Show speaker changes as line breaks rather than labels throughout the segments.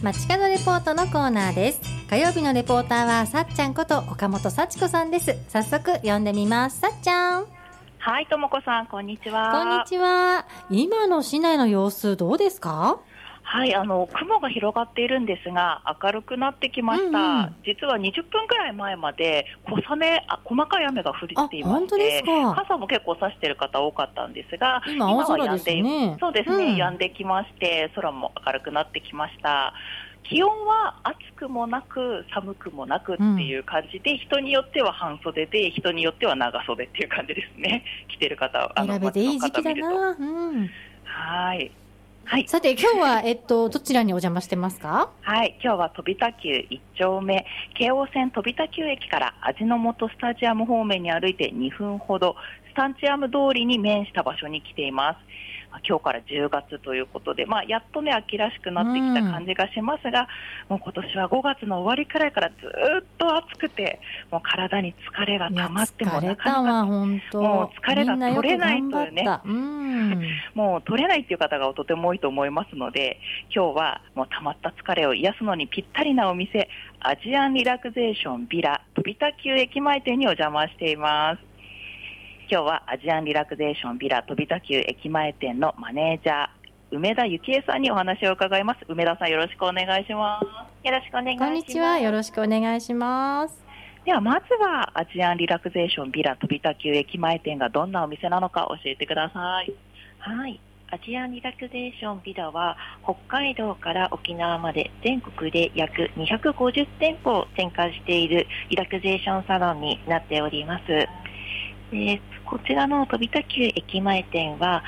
街角レポートのコーナーです。火曜日のレポーターはさっちゃんこと岡本幸子さんです。早速呼んでみます。さっちゃん。
はい、ともこさん、こんにちは。
こんにちは。今の市内の様子どうですか？
はい、雲が広がっているんですが、明るくなってきました。実は20分くらい前まで細かい雨が降っていまして、傘も結構差している方多かったんですが、
今青空ですね。
そうですね、止んできまして、空も明るくなってきました。気温は暑くもなく寒くもなくっていう感じで、人によっては半袖で、人によっては長袖っていう感じですね。着てる方は
選べていい時期だな。
はい。
さて今日は、どちらにお邪魔してますか？
はい、今日は飛田急1丁目、京王線飛田急駅から味の素スタジアム方面に歩いて2分ほど、スタンチアム通りに面した場所に来ています。今日から10月ということで、やっとね、秋らしくなってきた感じがしますが、もう今年は5月の終わりくらいからずっと暑くて、もう体に疲れが溜まってもなかなかもう疲れが取れないというね、もう取れないっていう方がとても多いと思いますので、今日はもう溜まった疲れを癒すのにぴったりなお店、アジアンリラクゼーションビラ飛田急駅前店にお邪魔しています。今日はアジアンリラクゼーションビラ飛田急駅前店のマネージャー梅田幸恵さんにお話を伺います。梅田さん、よろしくお願いします。
よろしくお願いします。
こんにちは、よろしくお願いします。
ではまずはアジアンリラクゼーションビラ飛田急駅前店がどんなお店なのか教えてください。
はい、アジアンリラクゼーションビラは北海道から沖縄まで全国で約250店舗を展開しているリラクゼーションサロンになっております。こちらの飛田急駅前店は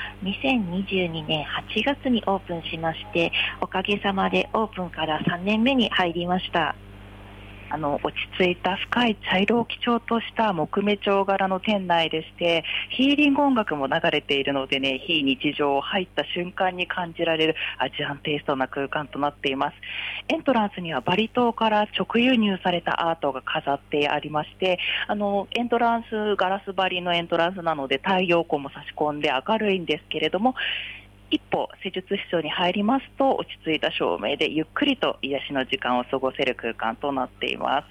2022年8月にオープンしまして、おかげさまでオープンから3年目に入りました。
落ち着いた深い茶色を基調とした木目調柄の店内でして、ヒーリング音楽も流れているのでね、非日常を入った瞬間に感じられるアジアンテイストな空間となっています。エントランスにはバリ島から直輸入されたアートが飾ってありまして、エントランスガラス張りのエントランスなので太陽光も差し込んで明るいんですけれども、一歩施術室に入りますと落ち着いた照明でゆっくりと癒しの時間を過ごせる空間となっています。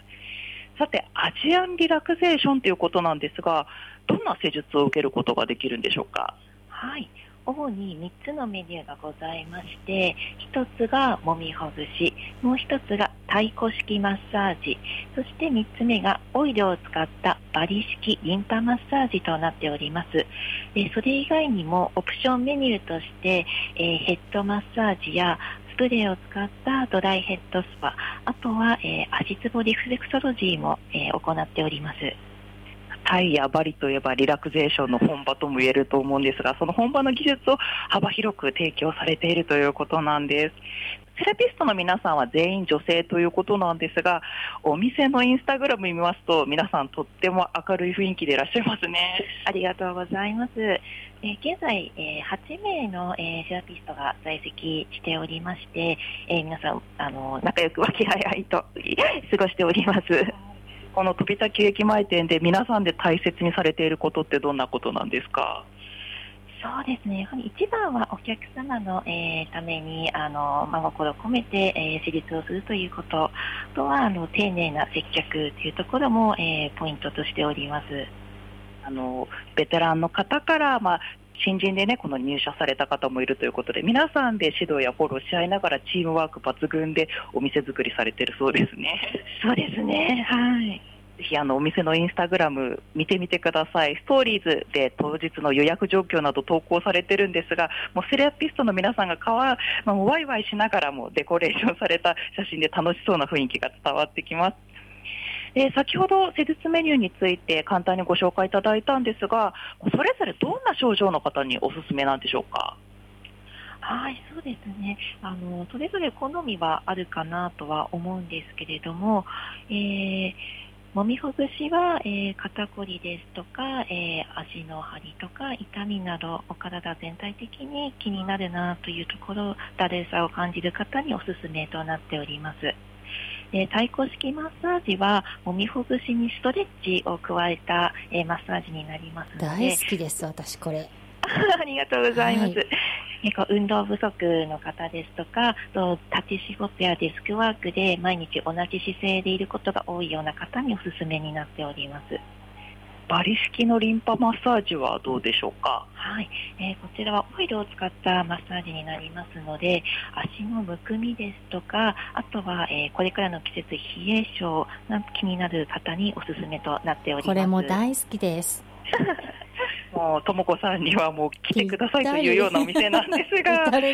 さて、アジアンリラクゼーションということなんですが、どんな施術を受けることができるんでしょうか？
はい、主に3つのメニューがございまして、1つがもみほぐし、もう1つが太鼓式マッサージ、そして3つ目がオイルを使ったバリ式リンパマッサージとなっております。それ以外にもオプションメニューとして、ヘッドマッサージやスプレーを使ったドライヘッドスパ、あとは、足つぼリフレクソロジーも、行っております。
タイやバリといえばリラクゼーションの本場とも言えると思うんですが、その本場の技術を幅広く提供されているということなんです。セラピストの皆さんは全員女性ということなんですが、お店のインスタグラム見ますと皆さんとっても明るい雰囲気でいらっしゃいますね。
ありがとうございます。現在、8名の、セラピストが在籍しておりまして、皆さん仲良く和気あいあいと過ごしております。
この飛田急駅前店で皆さんで大切にされていることってどんなことなんですか？
そうですね、やはり一番はお客様の、ために真心を込めて、施術をするということ、あとは丁寧な接客というところも、ポイントとしております。
ベテランの方から、新人でね、この入社された方もいるということで、皆さんで指導やフォローし合いながらチームワーク抜群でお店作りされているそうですね。
そうですね、はい。
ぜひお店のインスタグラム見てみてください。ストーリーズで当日の予約状況など投稿されてるんですが、もうセラピストの皆さんがワイワイしながらもデコレーションされた写真で楽しそうな雰囲気が伝わってきます。先ほど施術メニューについて簡単にご紹介いただいたんですが、それぞれどんな症状の方におすすめなんでしょうか？
はい、そうですね。それぞれ好みはあるかなとは思うんですけれども、もみほぐしは、肩こりですとか、足の張りとか痛みなどお体全体的に気になるなというところ、だるさを感じる方におすすめとなっております。太鼓式マッサージはもみほぐしにストレッチを加えた、マッサージになりますので。
大好きです、私これ。
ありがとうございます。 運動不足の方ですとか、と立ち仕事やデスクワークで毎日同じ姿勢でいることが多いような方におすすめになっております。
バリ式のリンパマッサージはどうでしょうか？
はい、こちらはオイルを使ったマッサージになりますので、足のむくみですとか、あとは、これからの季節冷え性が気になる方におすすめとなっております。
これも大好きです。
もうともこさんにはもう来てくださいというようなお店なんですが、同じ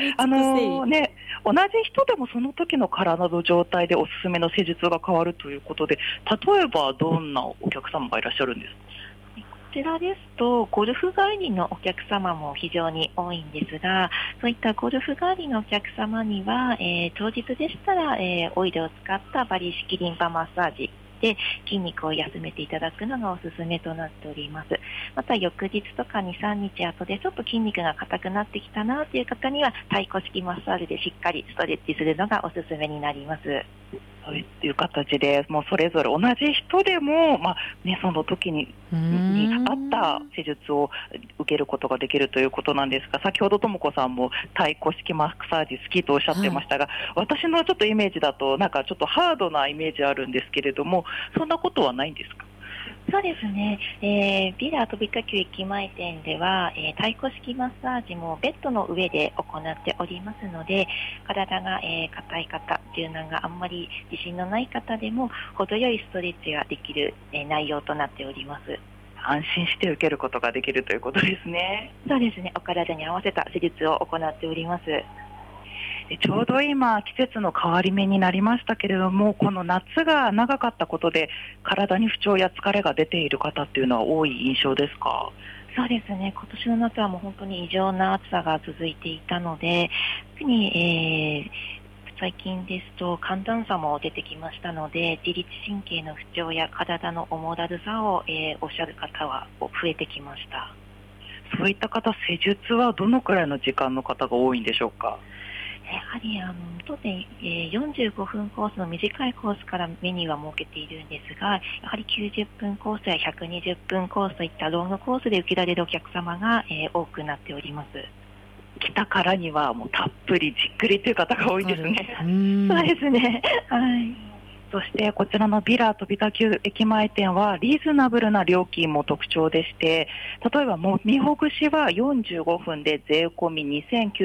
人でもその時の体の状態でおすすめの施術が変わるということで、例えばどんなお客様がいらっしゃるんですか？
こちらですとゴルフ帰りのお客様も非常に多いんですが、そういったゴルフ帰りのお客様には、当日でしたら、オイルを使ったバリ式リンパマッサージで筋肉を休めていただくのがおすすめとなっております。また翌日とか 2,3 日後でちょっと筋肉が硬くなってきたなという方には太鼓式マッサージでしっかりストレッチするのがおすすめになります。
そういう形でもうそれぞれ同じ人でも、その時に合った施術を受けることができるということなんですが、先ほどともこさんも太鼓式マッサージ好きとおっしゃってましたが、私のちょっとイメージだとなんかちょっとハードなイメージあるんですけれども、そんなことはないんですか？
そうですね、ビラ飛び火球駅前店では、太鼓式マッサージもベッドの上で行っておりますので、体が硬い方、柔軟があんまり自信のない方でも程よいストレッチができる、内容となっております。
安心して受けることができるということですね。
そうですね、お体に合わせた施術を行っております。
ちょうど今季節の変わり目になりましたけれども、この夏が長かったことで体に不調や疲れが出ている方っていうのは多い印象ですか？
そうですね、今年の夏はもう本当に異常な暑さが続いていたので、特に、最近ですと寒暖差も出てきましたので、自律神経の不調や体の重だるさを、おっしゃる方は増えてきました。
そういった方、施術はどのくらいの時間の方が多いんでしょうか？
やはり当店、45分コースの短いコースからメニューは設けているんですが、やはり90分コースや120分コースといったロングコースで受けられるお客様が、多くなっております。
来たからにはもうたっぷりじっくりという方が多いですね。
そうですね、はい。
そしてこちらのビラ飛田急駅前店はリーズナブルな料金も特徴でして、例えばもみほぐしは45分で税込み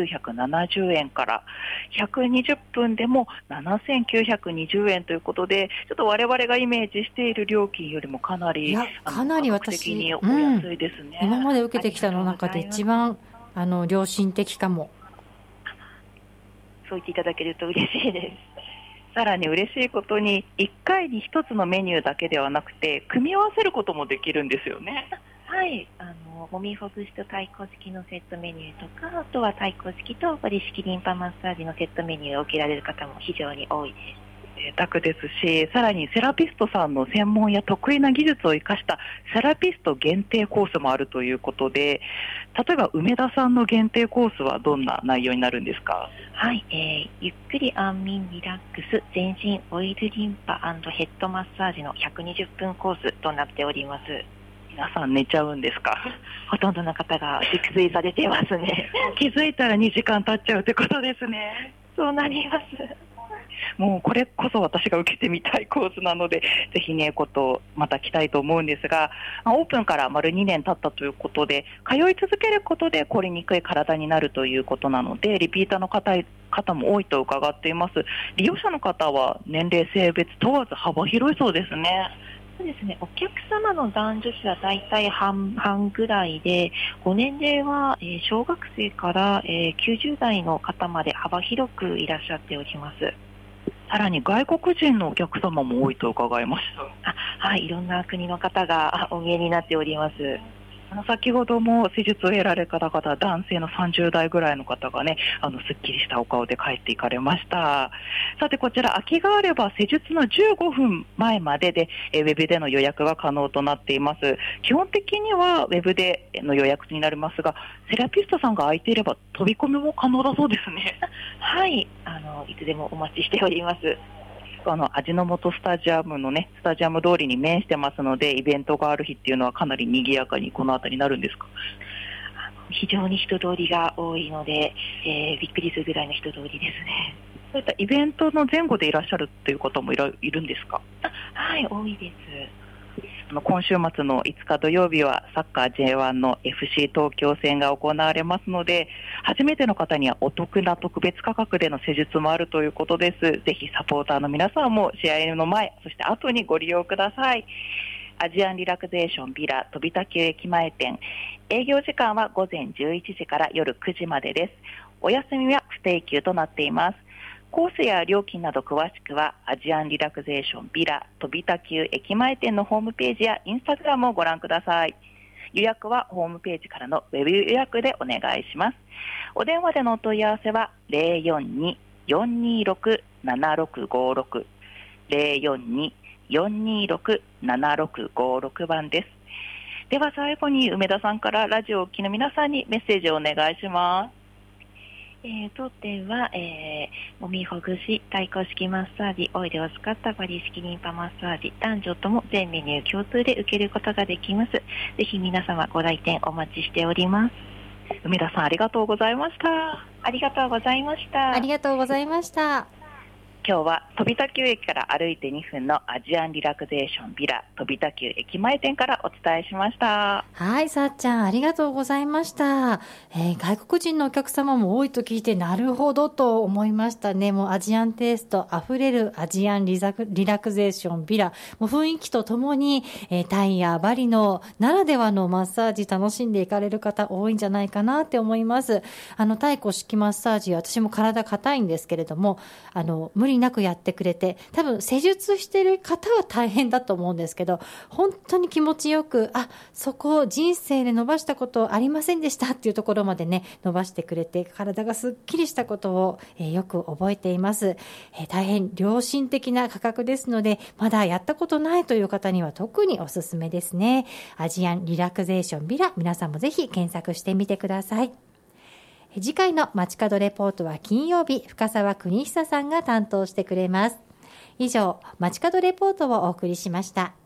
2970円から120分でも7920円ということで、ちょっと我々がイメージしている料金よりもかなり価格的にお安いですね。
今まで受けてきたの中で一番良心的かも。
そう言っていただけると嬉しいです。
さらに嬉しいことに1回に1つのメニューだけではなくて組み合わせることもできるんですよね。
はい、もみほぐしと太鼓式のセットメニューとか、あとは太鼓式とバリ式リンパマッサージのセットメニューを受けられる方も非常に多いです。
贅沢ですし、さらにセラピストさんの専門や得意な技術を生かしたセラピスト限定コースもあるということで、例えば梅田さんの限定コースはどんな内容になるんですか？
はい、ゆっくり安眠リラックス全身オイルリンパ&ヘッドマッサージの120分コースとなっております。
皆さん寝ちゃうんですか？
ほとんどの方が熟睡されてますね。
気づいたら2時間経っちゃうということですね。
そうなります。
もうこれこそ私が受けてみたいコースなので、ぜひね、また来たいと思うんですが、オープンから丸2年経ったということで、通い続けることで凝りにくい体になるということなので、リピーターの方も多いと伺っています。利用者の方は年齢性別問わず幅広いそうですね。
そうですね、お客様の男女比はだいたい半々ぐらいで、ご年齢は小学生から90代の方まで幅広くいらっしゃっております。
さらに外国人のお客様も多いと伺いました。
はい、いろんな国の方がお見えになっております。
先ほども施術を得られた方々、男性の30代ぐらいの方がね、すっきりしたお顔で帰っていかれました。さてこちら空きがあれば施術の15分前まででウェブでの予約が可能となっています。基本的にはウェブでの予約になりますが、セラピストさんが空いていれば飛び込みも可能だそうですね。
はい、いつでもお待ちしております。
味の素スタジアムのね、スタジアム通りに面してますので、イベントがある日っていうのはかなり賑やかにこの辺りになるんですか？
非常に人通りが多いので、びっくりするぐらいの人通りですね。
そういったイベントの前後でいらっしゃるという方もいるんですか？
はい、多いです。
今週末の5日土曜日はサッカー J1 の FC 東京戦が行われますので、初めての方にはお得な特別価格での施術もあるということです。ぜひサポーターの皆さんも試合の前、そして後にご利用ください。アジアンリラクゼーションビラ飛田急駅前店、営業時間は午前11時から夜9時までです。お休みは不定休となっています。コースや料金など詳しくはアジアンリラクゼーションビラ飛田急駅前店のホームページやインスタグラムをご覧ください。予約はホームページからのウェブ予約でお願いします。お電話でのお問い合わせは 042-426-7656 042-426-7656 番です。では最後に梅田さんからラジオをお聞きの皆さんにメッセージをお願いします。
当店は、もみほぐし、太鼓式マッサージ、オイルを使ったバリ式リンパマッサージ、男女とも全メニュー共通で受けることができます。ぜひ皆様ご来店お待ちしております。
梅田さんありがとうございました。
ありがとうございました。
ありがとうございました。
今日は飛田急駅から歩いて2分のアジアンリラクゼーションビラ飛田急駅前店からお伝えしました。
はい、さっちゃんありがとうございました。外国人のお客様も多いと聞いてなるほどと思いましたね。もうアジアンテイストあふれるアジアンリラクゼーションビラ、もう雰囲気とともに、タイやバリのならではのマッサージ楽しんでいかれる方多いんじゃないかなって思います。太鼓式マッサージ、私も体硬いんですけれども、無理なくやってくれて、多分施術してる方は大変だと思うんですけど、本当に気持ちよく、そこを人生で伸ばしたことありませんでしたっていうところまでね、伸ばしてくれて、体がすっきりしたことを、よく覚えています。大変良心的な価格ですので、まだやったことないという方には特におすすめですね。アジアンリラクゼーションビラ、皆さんもぜひ検索してみてください。次回の街角レポートは金曜日、深澤邦久さんが担当してくれます。以上、街角レポートをお送りしました。